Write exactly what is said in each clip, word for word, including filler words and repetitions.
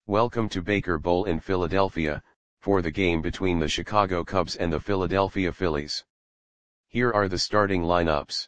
Welcome to Baker Bowl in Philadelphia, for the game between the Chicago Cubs and the Philadelphia Phillies. Here are the starting lineups.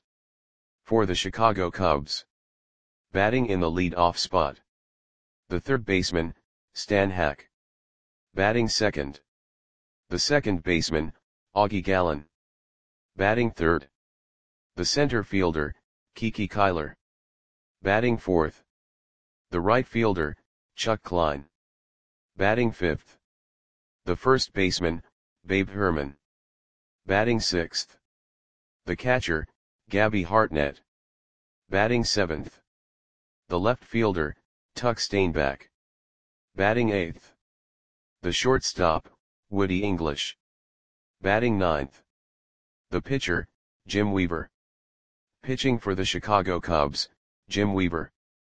For the Chicago Cubs. Batting in the lead-off spot. The third baseman, Stan Hack. Batting second. The second baseman, Augie Gallen. Batting third. The center fielder, Kiki Kyler. Batting fourth. The right fielder, Chuck Klein. Batting fifth. The first baseman, Babe Herman. Batting sixth. The catcher, Gabby Hartnett. Batting seventh. The left fielder, Tuck Steinbach. Batting eighth. The shortstop, Woody English. Batting ninth. The pitcher, Jim Weaver. Pitching for the Chicago Cubs, Jim Weaver.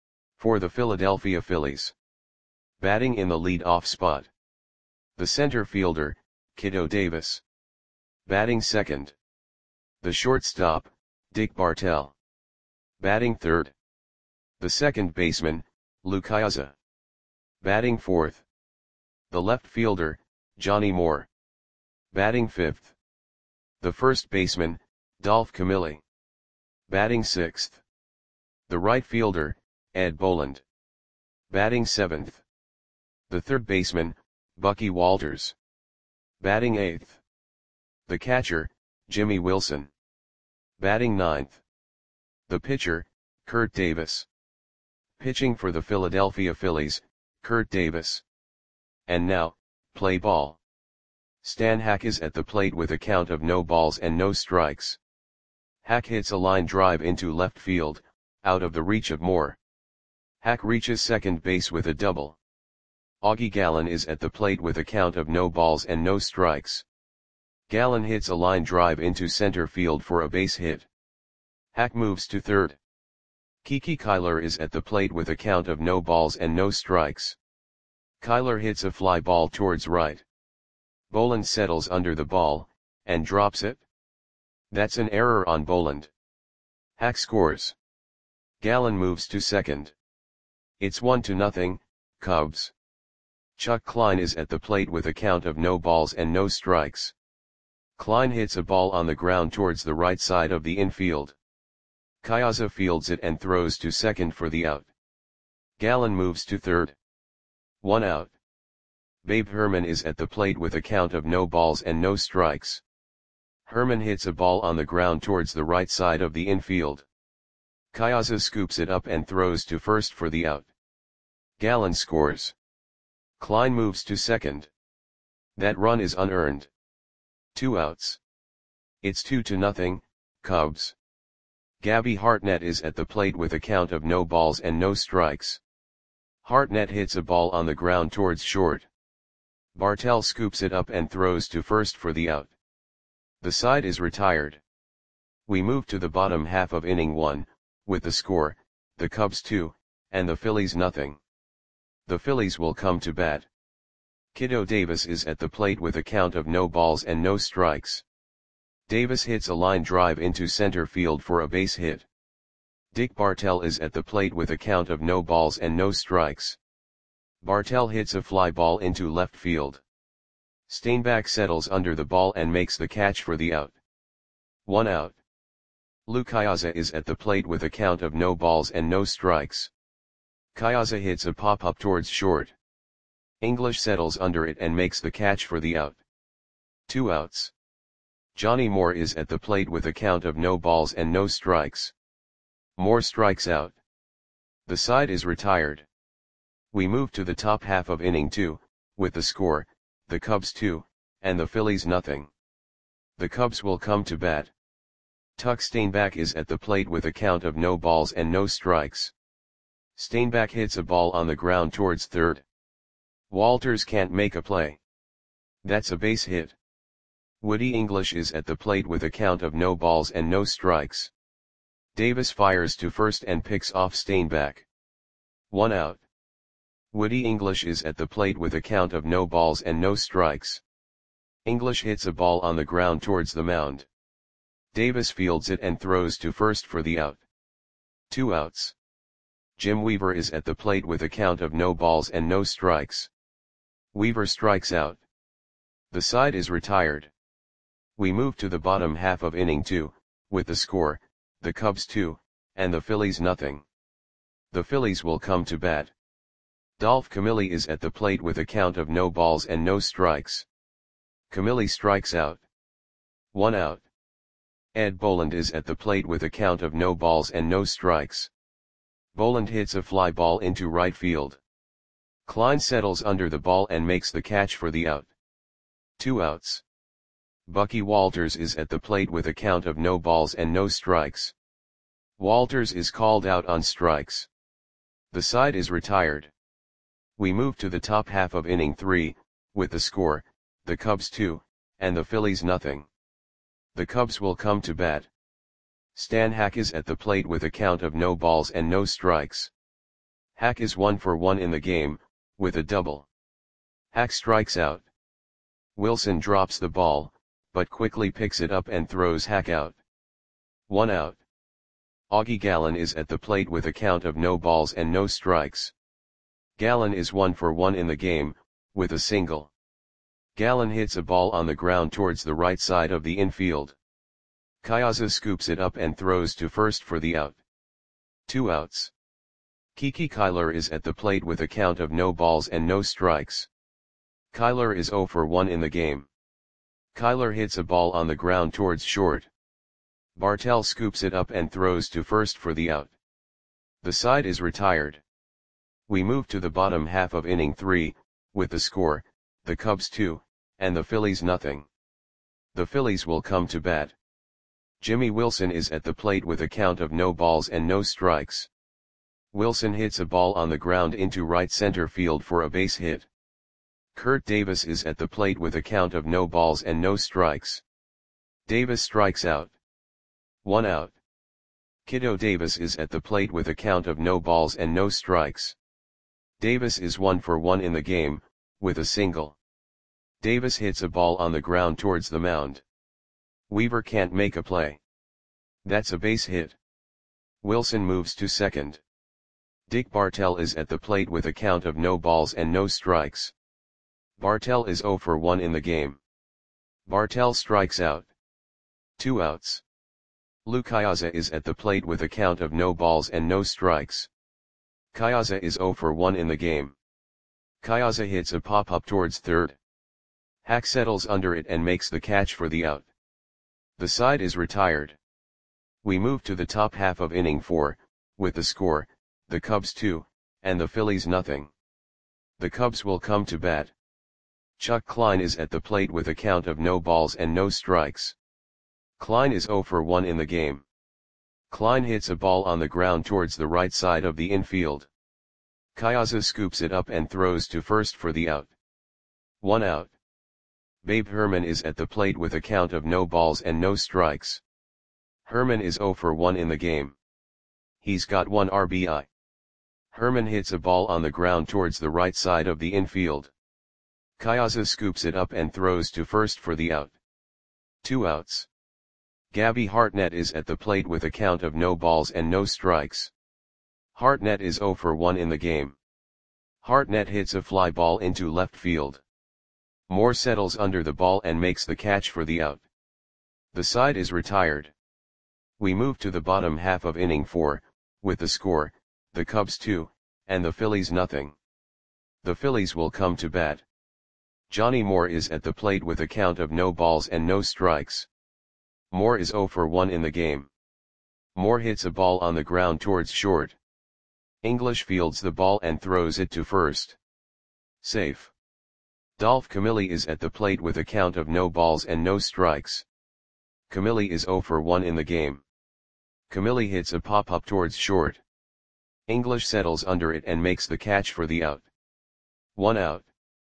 For the Philadelphia Phillies. Batting in the lead-off spot. The center fielder, Kiddo Davis. Batting second. The shortstop, Dick Bartell. Batting third. The second baseman, Lou Ciosa. Batting fourth. The left fielder, Johnny Moore. Batting fifth. The first baseman, Dolph Camilli. Batting sixth. The right fielder, Ed Boland. Batting seventh. The third baseman, Bucky Walters. Batting eighth. The catcher, Jimmy Wilson. Batting ninth. The pitcher, Kurt Davis. Pitching for the Philadelphia Phillies, Kurt Davis. And now, play ball. Stan Hack is at the plate with a count of no balls and no strikes. Hack hits a line drive into left field, out of the reach of Moore. Hack reaches second base with a double. Augie Gallen is at the plate with a count of no balls and no strikes. Gallen hits a line drive into center field for a base hit. Hack moves to third. Kiki Kyler is at the plate with a count of no balls and no strikes. Kyler hits a fly ball towards right. Boland settles under the ball, and drops it. That's an error on Boland. Hack scores. Gallen moves to second. It's one to nothing, Cubs. Chuck Klein is at the plate with a count of no balls and no strikes. Klein hits a ball on the ground towards the right side of the infield. Ciosa fields it and throws to second for the out. Gallen moves to third. One out. Babe Herman is at the plate with a count of no balls and no strikes. Herman hits a ball on the ground towards the right side of the infield. Ciosa scoops it up and throws to first for the out. Gallen scores. Klein moves to second. That run is unearned. Two outs. It's two to nothing, Cubs. Gabby Hartnett is at the plate with a count of no balls and no strikes. Hartnett hits a ball on the ground towards short. Bartell scoops it up and throws to first for the out. The side is retired. We move to the bottom half of inning one, with the score, the Cubs two, and the Phillies nothing. The Phillies will come to bat. Kiddo Davis is at the plate with a count of no balls and no strikes. Davis hits a line drive into center field for a base hit. Dick Bartell is at the plate with a count of no balls and no strikes. Bartell hits a fly ball into left field. Steinbach settles under the ball and makes the catch for the out. One out. Lou Ciosa is at the plate with a count of no balls and no strikes. Ciosa hits a pop-up towards short. English settles under it and makes the catch for the out. Two outs. Johnny Moore is at the plate with a count of no balls and no strikes. Moore strikes out. The side is retired. We move to the top half of inning two, with the score, the Cubs two, and the Phillies nothing. The Cubs will come to bat. Tuck Steinbach is at the plate with a count of no balls and no strikes. Steinbach hits a ball on the ground towards third. Walters can't make a play. That's a base hit. Woody English is at the plate with a count of no balls and no strikes. Davis fires to first and picks off Steinbach. One out. Woody English is at the plate with a count of no balls and no strikes. English hits a ball on the ground towards the mound. Davis fields it and throws to first for the out. Two outs. Jim Weaver is at the plate with a count of no balls and no strikes. Weaver strikes out. The side is retired. We move to the bottom half of inning two, with the score, the Cubs two, and the Phillies nothing. The Phillies will come to bat. Dolph Camilli is at the plate with a count of no balls and no strikes. Camilli strikes out. One out. Ed Boland is at the plate with a count of no balls and no strikes. Boland hits a fly ball into right field. Klein settles under the ball and makes the catch for the out. Two outs. Bucky Walters is at the plate with a count of no balls and no strikes. Walters is called out on strikes. The side is retired. We move to the top half of inning three, with the score, the Cubs two, and the Phillies nothing. The Cubs will come to bat. Stan Hack is at the plate with a count of no balls and no strikes. Hack is one for one in the game, with a double. Hack strikes out. Wilson drops the ball, but quickly picks it up and throws Hack out. One out. Augie Gallen is at the plate with a count of no balls and no strikes. Gallen is one for one in the game, with a single. Gallen hits a ball on the ground towards the right side of the infield. Kyaza scoops it up and throws to first for the out. Two outs. Kiki Kyler is at the plate with a count of no balls and no strikes. Kyler is zero for one in the game. Kyler hits a ball on the ground towards short. Bartell scoops it up and throws to first for the out. The side is retired. We move to the bottom half of inning three, with the score, the Cubs two, and the Phillies nothing. The Phillies will come to bat. Jimmy Wilson is at the plate with a count of no balls and no strikes. Wilson hits a ball on the ground into right center field for a base hit. Kurt Davis is at the plate with a count of no balls and no strikes. Davis strikes out. One out. Kiddo Davis is at the plate with a count of no balls and no strikes. Davis is one for one in the game, with a single. Davis hits a ball on the ground towards the mound. Weaver can't make a play. That's a base hit. Wilson moves to second. Dick Bartell is at the plate with a count of no balls and no strikes. Bartell is zero for one in the game. Bartell strikes out. Two outs. Lou Kyaza is at the plate with a count of no balls and no strikes. Kyaza is zero for one in the game. Kyaza hits a pop-up towards third. Hack settles under it and makes the catch for the out. The side is retired. We move to the top half of inning four, with the score, the Cubs two, and the Phillies nothing. The Cubs will come to bat. Chuck Klein is at the plate with a count of no balls and no strikes. Klein is zero for one in the game. Klein hits a ball on the ground towards the right side of the infield. Kyaza scoops it up and throws to first for the out. One out. Babe Herman is at the plate with a count of no balls and no strikes. Herman is zero for one in the game. He's got one R B I. Herman hits a ball on the ground towards the right side of the infield. Kyaza scoops it up and throws to first for the out. Two outs. Gabby Hartnett is at the plate with a count of no balls and no strikes. Hartnett is zero for one in the game. Hartnett hits a fly ball into left field. Moore settles under the ball and makes the catch for the out. The side is retired. We move to the bottom half of inning four, with the score, the Cubs two, and the Phillies nothing. The Phillies will come to bat. Johnny Moore is at the plate with a count of no balls and no strikes. Moore is zero for one in the game. Moore hits a ball on the ground towards short. English fields the ball and throws it to first. Safe. Dolph Camilli is at the plate with a count of no balls and no strikes. Camilli is zero for one in the game. Camilli hits a pop-up towards short. English settles under it and makes the catch for the out. One out.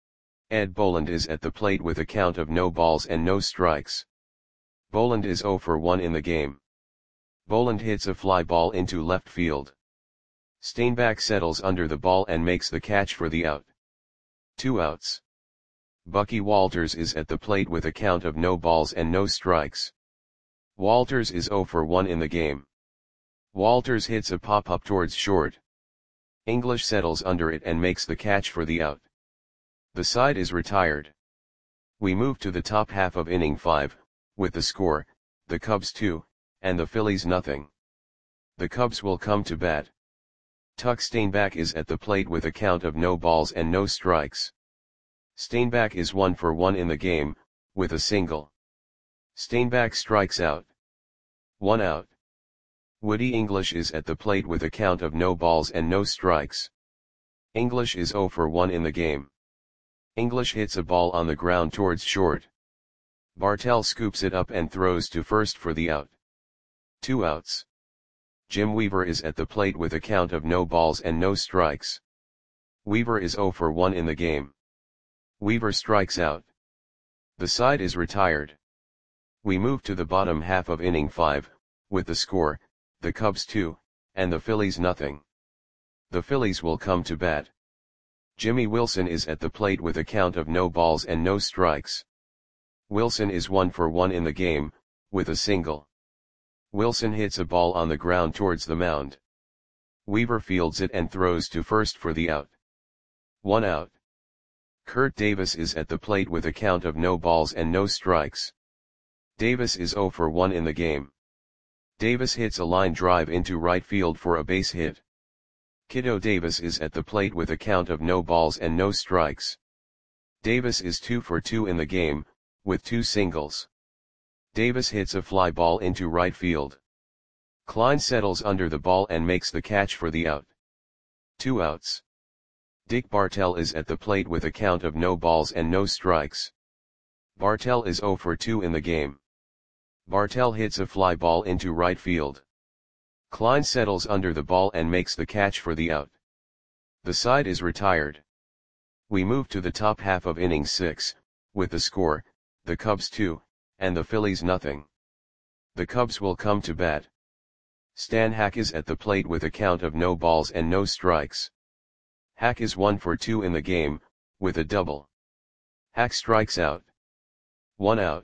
Ed Boland is at the plate with a count of no balls and no strikes. Boland is zero for one in the game. Boland hits a fly ball into left field. Steinbach settles under the ball and makes the catch for the out. Two outs. Bucky Walters is at the plate with a count of no balls and no strikes. Walters is zero for one in the game. Walters hits a pop-up towards short. English settles under it and makes the catch for the out. The side is retired. We move to the top half of inning five, with the score, the Cubs two, and the Phillies nothing. The Cubs will come to bat. Tuck Steinbach is at the plate with a count of no balls and no strikes. Steinbach is one for one in the game, with a single. Steinbach strikes out. One out. Woody English is at the plate with a count of no balls and no strikes. English is zero for one in the game. English hits a ball on the ground towards short. Bartell scoops it up and throws to first for the out. Two outs. Jim Weaver is at the plate with a count of no balls and no strikes. Weaver is zero for one in the game. Weaver strikes out. The side is retired. We move to the bottom half of inning five, with the score, the Cubs two, and the Phillies nothing. The Phillies will come to bat. Jimmy Wilson is at the plate with a count of no balls and no strikes. Wilson is one for one in the game, with a single. Wilson hits a ball on the ground towards the mound. Weaver fields it and throws to first for the out. One out. Kurt Davis is at the plate with a count of no balls and no strikes. Davis is zero for one in the game. Davis hits a line drive into right field for a base hit. Kiddo Davis is at the plate with a count of no balls and no strikes. Davis is two for two in the game, with two singles. Davis hits a fly ball into right field. Klein settles under the ball and makes the catch for the out. Two outs. Dick Bartell is at the plate with a count of no balls and no strikes. Bartell is zero for two in the game. Bartell hits a fly ball into right field. Klein settles under the ball and makes the catch for the out. The side is retired. We move to the top half of inning six, with the score, the Cubs two, and the Phillies nothing. The Cubs will come to bat. Stan Hack is at the plate with a count of no balls and no strikes. Hack is one for two in the game, with a double. Hack strikes out. One out.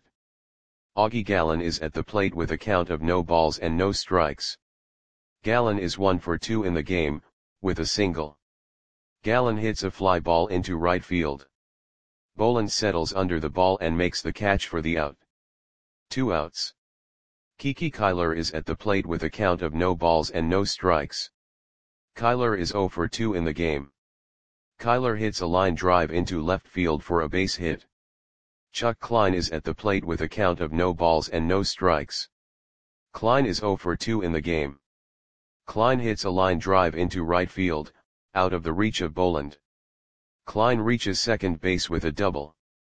Augie Gallen is at the plate with a count of no balls and no strikes. Gallen is one for two in the game, with a single. Gallen hits a fly ball into right field. Boland settles under the ball and makes the catch for the out. Two outs. Kiki Kyler is at the plate with a count of no balls and no strikes. Kyler is zero for two in the game. Kyler hits a line drive into left field for a base hit. Chuck Klein is at the plate with a count of no balls and no strikes. Klein is zero for two in the game. Klein hits a line drive into right field, out of the reach of Boland. Klein reaches second base with a double.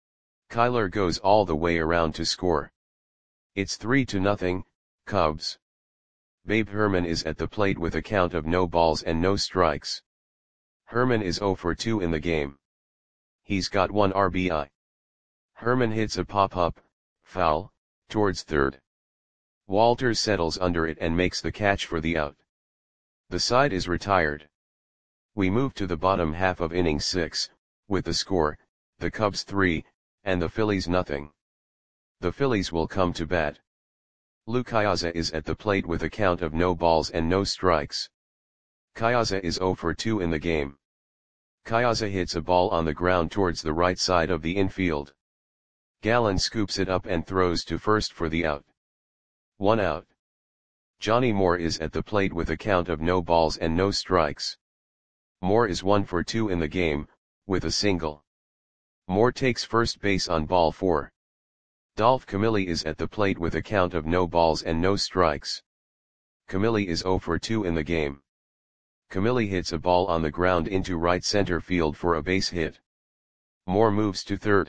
Kyler goes all the way around to score. It's three to nothing, Cubs. Babe Herman is at the plate with a count of no balls and no strikes. Herman is zero for two in the game. He's got one R B I. Herman hits a pop-up, foul, towards third. Walters settles under it and makes the catch for the out. The side is retired. We move to the bottom half of inning six, with the score, the Cubs three, and the Phillies nothing. The Phillies will come to bat. Lou Kayaza is at the plate with a count of no balls and no strikes. Kayaza is zero for two in the game. Kayaza hits a ball on the ground towards the right side of the infield. Gallen scoops it up and throws to first for the out. One out. Johnny Moore is at the plate with a count of no balls and no strikes. Moore is one for two in the game, with a single. Moore takes first base on ball four. Dolph Camilli is at the plate with a count of no balls and no strikes. Camilli is zero for two in the game. Camilli hits a ball on the ground into right center field for a base hit. Moore moves to third.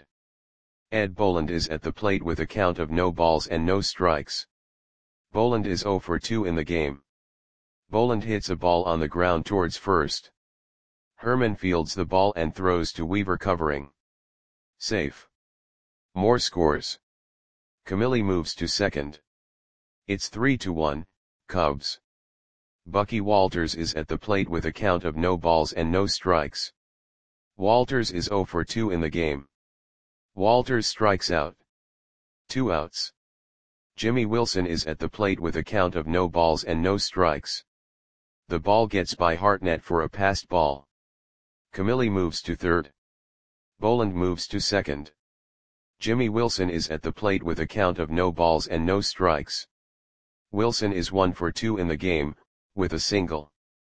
Ed Boland is at the plate with a count of no balls and no strikes. Boland is zero for two in the game. Boland hits a ball on the ground towards first. Herman fields the ball and throws to Weaver covering. Safe. Moore scores. Camilli moves to second. It's three to one, Cubs. Bucky Walters is at the plate with a count of no balls and no strikes. Walters is zero for two in the game. Walters strikes out. Two outs. Jimmy Wilson is at the plate with a count of no balls and no strikes. The ball gets by Hartnett for a passed ball. Camille moves to third. Boland moves to second. Jimmy Wilson is at the plate with a count of no balls and no strikes. Wilson is one for two in the game, with a single.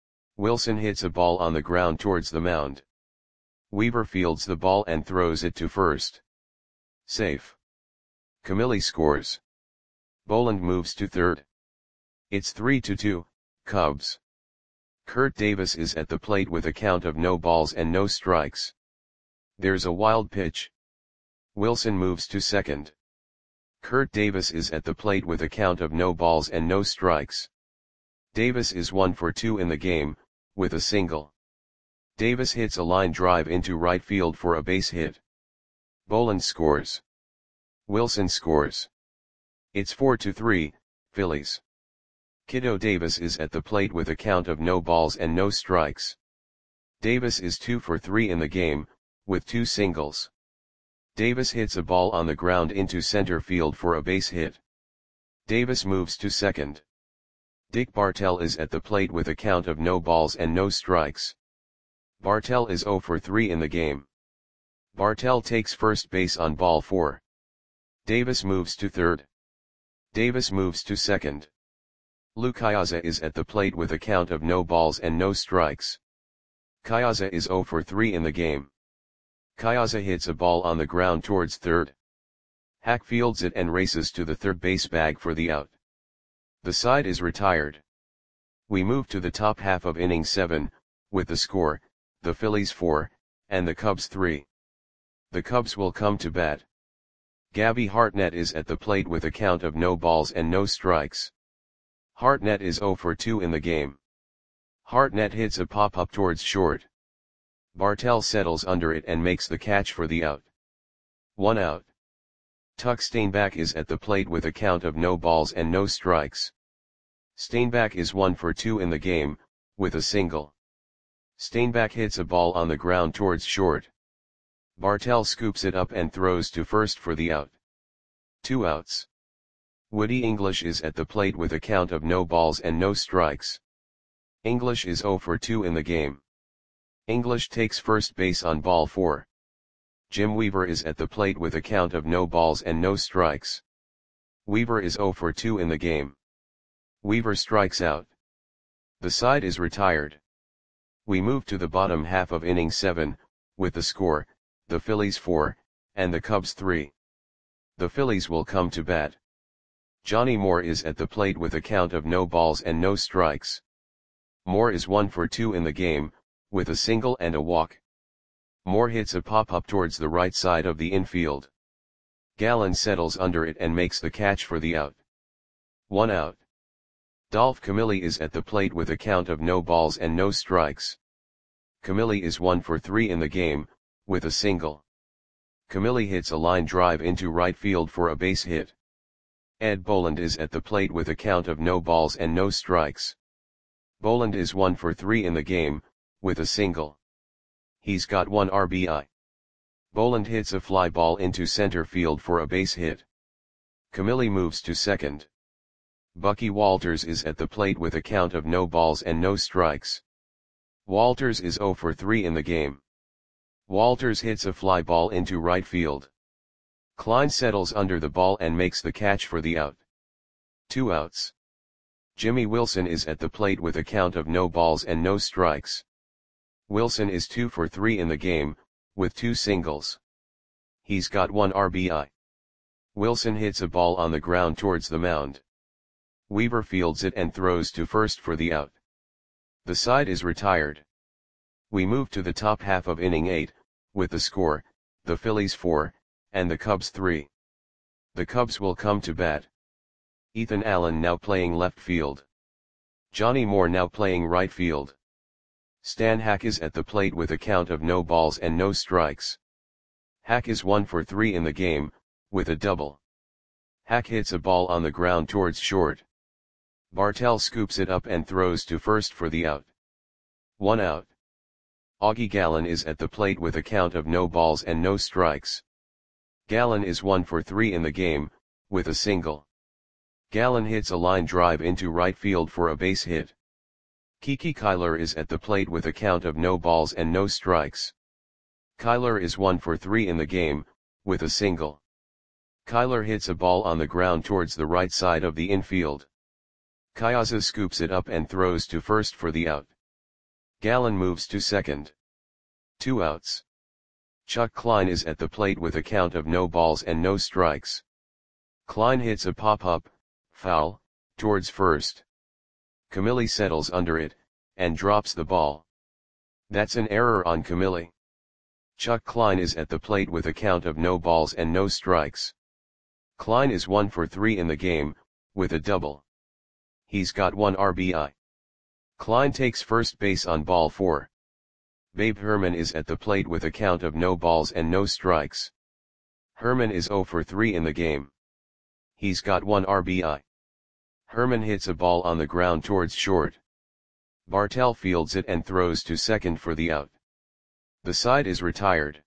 Wilson hits a ball on the ground towards the mound. Weaver fields the ball and throws it to first. Safe. Camille scores. Boland moves to third. It's three to two, Cubs. Kurt Davis is at the plate with a count of no balls and no strikes. There's a wild pitch. Wilson moves to second. Kurt Davis is at the plate with a count of no balls and no strikes. Davis is one for two in the game, with a single. Davis hits a line drive into right field for a base hit. Boland scores. Wilson scores. It's four to three, Phillies. Kiddo Davis is at the plate with a count of no balls and no strikes. Davis is two for three in the game, with two singles. Davis hits a ball on the ground into center field for a base hit. Davis moves to second. Dick Bartell is at the plate with a count of no balls and no strikes. Bartell is zero for three in the game. Bartell takes first base on ball four. Davis moves to third. Davis moves to second. Lou Kayaza is at the plate with a count of no balls and no strikes. Kayaza is zero for three in the game. Kayaza hits a ball on the ground towards third. Hack fields it and races to the third base bag for the out. The side is retired. We move to the top half of inning seven, with the score, the Phillies four, and the Cubs three. The Cubs will come to bat. Gabby Hartnett is at the plate with a count of no balls and no strikes. Hartnett is zero for two in the game. Hartnett hits a pop-up towards short. Bartell settles under it and makes the catch for the out. One out. Tuck Steinbach is at the plate with a count of no balls and no strikes. Steinbach is one for two in the game, with a single. Steinbach hits a ball on the ground towards short. Bartell scoops it up and throws to first for the out. Two outs. Woody English is at the plate with a count of no balls and no strikes. English is zero for two in the game. English takes first base on ball four. Jim Weaver is at the plate with a count of no balls and no strikes. Weaver is zero for two in the game. Weaver strikes out. The side is retired. We move to the bottom half of inning seven, with the score, the Phillies four, and the Cubs three. The Phillies will come to bat. Johnny Moore is at the plate with a count of no balls and no strikes. Moore is one for two in the game, with a single and a walk. Moore hits a pop-up towards the right side of the infield. Gallen settles under it and makes the catch for the out. One out. Dolph Camille is at the plate with a count of no balls and no strikes. Camille is one for three in the game, with a single. Camille hits a line drive into right field for a base hit. Ed Boland is at the plate with a count of no balls and no strikes. Boland is one for three in the game, with a single. He's got one R B I. Boland hits a fly ball into center field for a base hit. Camille moves to second. Bucky Walters is at the plate with a count of no balls and no strikes. Walters is zero for three in the game. Walters hits a fly ball into right field. Klein settles under the ball and makes the catch for the out. Two outs. Jimmy Wilson is at the plate with a count of no balls and no strikes. Wilson is two for three in the game, with two singles. He's got one R B I. Wilson hits a ball on the ground towards the mound. Weaver fields it and throws to first for the out. The side is retired. We move to the top half of inning eight, with the score, the Phillies four, and the Cubs three. The Cubs will come to bat. Ethan Allen now playing left field. Johnny Moore now playing right field. Stan Hack is at the plate with a count of no balls and no strikes. Hack is one for three in the game, with a double. Hack hits a ball on the ground towards short. Bartell scoops it up and throws to first for the out. One out. Augie Gallen is at the plate with a count of no balls and no strikes. Gallen is one for three in the game, with a single. Gallen hits a line drive into right field for a base hit. Kiki Kyler is at the plate with a count of no balls and no strikes. Kyler is one for three in the game, with a single. Kyler hits a ball on the ground towards the right side of the infield. Kyaza scoops it up and throws to first for the out. Gallen moves to second. Two outs. Chuck Klein is at the plate with a count of no balls and no strikes. Klein hits a pop-up, foul, towards first. Camilli settles under it, and drops the ball. That's an error on Camilli. Chuck Klein is at the plate with a count of no balls and no strikes. Klein is one for three in the game, with a double. He's got one R B I. Klein takes first base on ball four. Babe Herman is at the plate with a count of no balls and no strikes. Herman is zero for three in the game. He's got one R B I. Herman hits a ball on the ground towards short. Bartell fields it and throws to second for the out. The side is retired.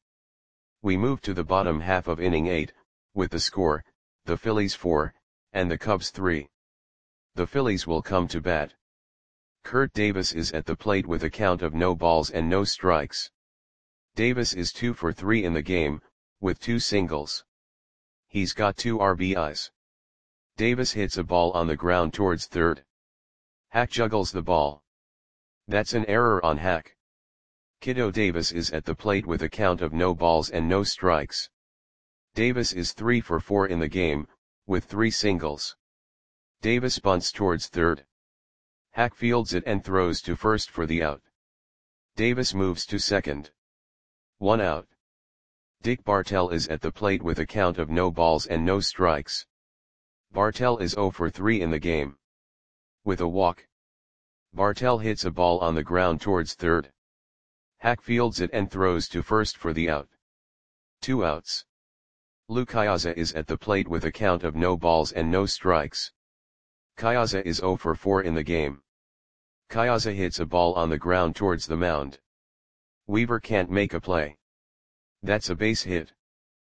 We move to the bottom half of inning eight, with the score, the Phillies four, and the Cubs three. The Phillies will come to bat. Kurt Davis is at the plate with a count of no balls and no strikes. Davis is two for three in the game, with two singles. He's got two R B Is. Davis hits a ball on the ground towards third. Hack juggles the ball. That's an error on Hack. Kiddo Davis is at the plate with a count of no balls and no strikes. Davis is three for four in the game, with three singles. Davis bunts towards third. Hack fields it and throws to first for the out. Davis moves to second. One out. Dick Bartell is at the plate with a count of no balls and no strikes. Bartell is zero for three in the game. With a walk. Bartell hits a ball on the ground towards third. Hack fields it and throws to first for the out. Two outs. Lou Kyaza is at the plate with a count of no balls and no strikes. Kyaza is zero for four in the game. Kyaza hits a ball on the ground towards the mound. Weaver can't make a play. That's a base hit.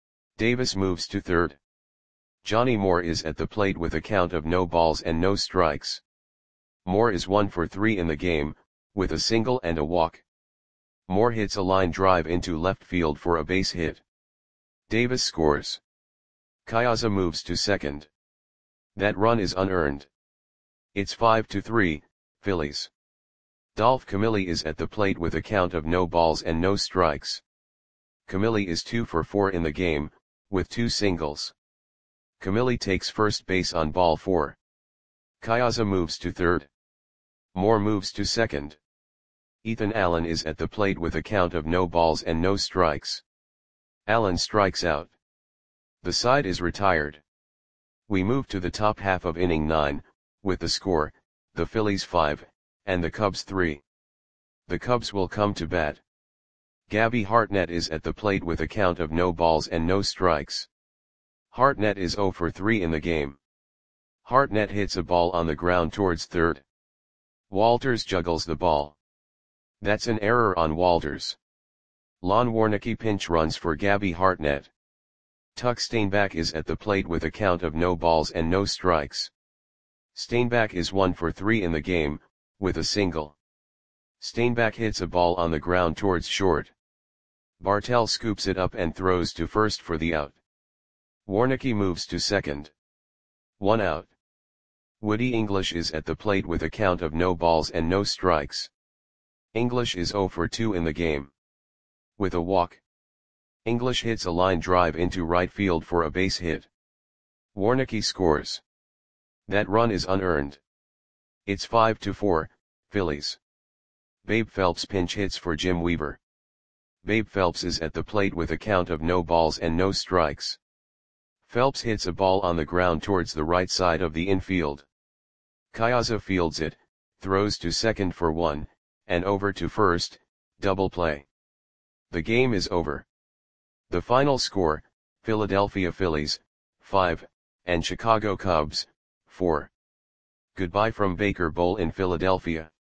Davis moves to third. Johnny Moore is at the plate with a count of no balls and no strikes. Moore is one for three in the game, with a single and a walk. Moore hits a line drive into left field for a base hit. Davis scores. Kyaza moves to second. That run is unearned. It's five to three, Phillies. Dolph Camilli is at the plate with a count of no balls and no strikes. Camilli is two for four in the game, with two singles. Camilli takes first base on ball four. Kyaza moves to third. Moore moves to second. Ethan Allen is at the plate with a count of no balls and no strikes. Allen strikes out. The side is retired. We move to the top half of inning nine, with the score, the Phillies five, and the Cubs three. The Cubs will come to bat. Gabby Hartnett is at the plate with a count of no balls and no strikes. Hartnett is zero for three in the game. Hartnett hits a ball on the ground towards third. Walters juggles the ball. That's an error on Walters. Lon Warnicki pinch runs for Gabby Hartnett. Tuck Steinbach is at the plate with a count of no balls and no strikes. Steinbach is one for three in the game, with a single. Steinbach hits a ball on the ground towards short. Bartell scoops it up and throws to first for the out. Warnicki moves to second. One out. Woody English is at the plate with a count of no balls and no strikes. English is zero for two in the game. With a walk. English hits a line drive into right field for a base hit. Warnicki scores. That run is unearned. It's five to four, Phillies. Babe Phelps pinch hits for Jim Weaver. Babe Phelps is at the plate with a count of no balls and no strikes. Phelps hits a ball on the ground towards the right side of the infield. Kyaza fields it, throws to second for one, and over to first, double play. The game is over. The final score, Philadelphia Phillies, five, and Chicago Cubs, four. Goodbye from Baker Bowl in Philadelphia.